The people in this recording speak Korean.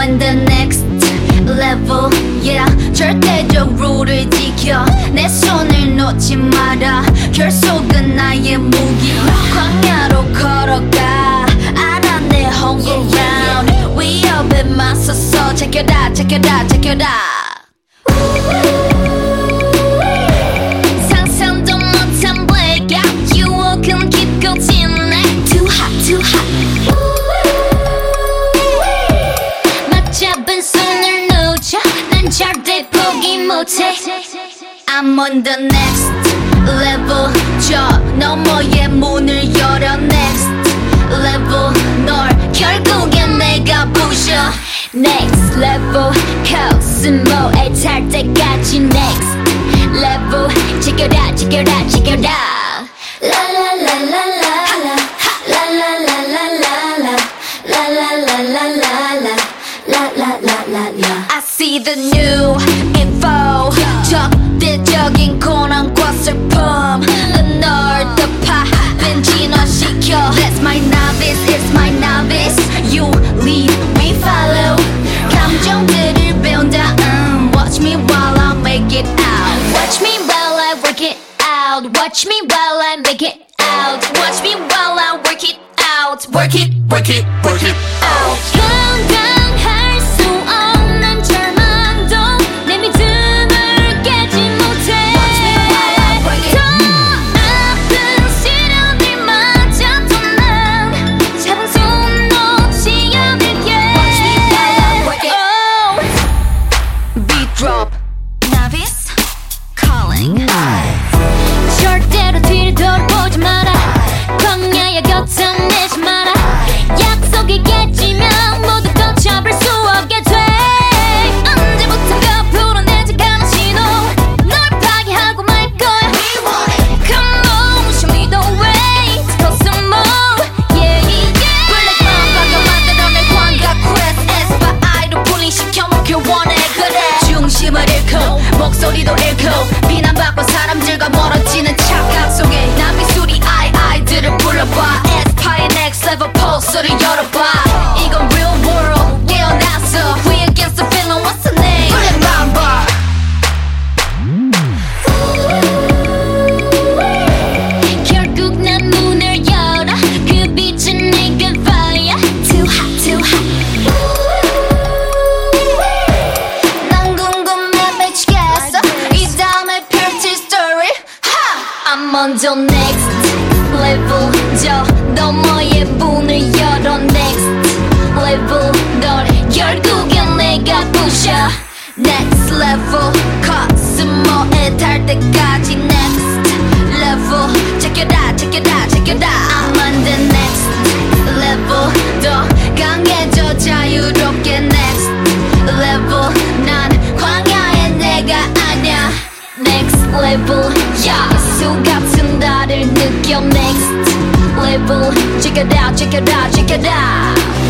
on the next level, yeah. 절대적 룰을 지켜 내 손을 놓지 마라. 결속은 나의 무기. 광야로 걸어가 알아 내 home ground. 위협에 맞서서 제껴라 제껴라 제껴라. 상상도 못한 blackout 유혹은 깊고 진해. Too hot too hot. 맞잡은 손을 놓쳐 난 절대 포기 못해. I'm on the next level. 저 너머의 문을 열어 next level. 널 결국엔 내가 부셔 next level. 코스모에 탈 때까지 next level. 지켜라 지켜라 지켜라. 라라라라라라 라라라라라라 라라라라라라 라라라라라. I see the new info. 적대적인 고난과 슬픔 널 더 파빈 진화시켜. That's my novice, it's my novice. You lead, we follow. 감정들을 배운다. Watch me while I make it out. Watch me while I work it out. Watch me while I make it out. Watch me while I work it out. Work it, work it, work it out. 감당할 수 없는 절망도 내 믿음을 깨지 못해. Watch me while I work it. 더 아픈 시련들마저도 난 잡은 손 놓지 않을게. Watch me while I work it. Oh. Beat drop. Novice calling. 절대로 뒤를 돌아보지 마라. 광야의 곁을 내지 마라. 약속이 깨지면 모두 걷혀볼 수 없게 돼. 언제부턴가 불어내지 않은 신호 널 파괴하고 말 거야. Come on, show me the way to cosmo. Yeah, yeah. 블랙맘 만들어낸 광각 quest. 에스파이로 분리시켜놓길 원해. 그래 중심을 잃고 목소리도 잃고 비난받고 사람들과 멀어지는 착각 속에 난 미술이 아이들을 불러봐. 에스파의 next level 포스를 열어봐. 이건 real world 깨어났어. We against the feeling. What's the name? 블랙맘바. 결국 난 문을 열어. 그 빛은 내게 fire. Too hot too hot. 난 궁금해 미치겠어. 이 다음에 펼칠 story. I'm on the next level. 저 너머의 문을 열어 next level. 널 결국엔 내가 부셔 next level. 코스모에 탈 때까지 next level. 제껴라 제껴라 제껴라. I'm on the next level. 더 강해져 자유롭게 next level. 난 광야의 내가 아냐 next level. 예수 같은 나를 느껴 next level. Check it out, check it out, check it out.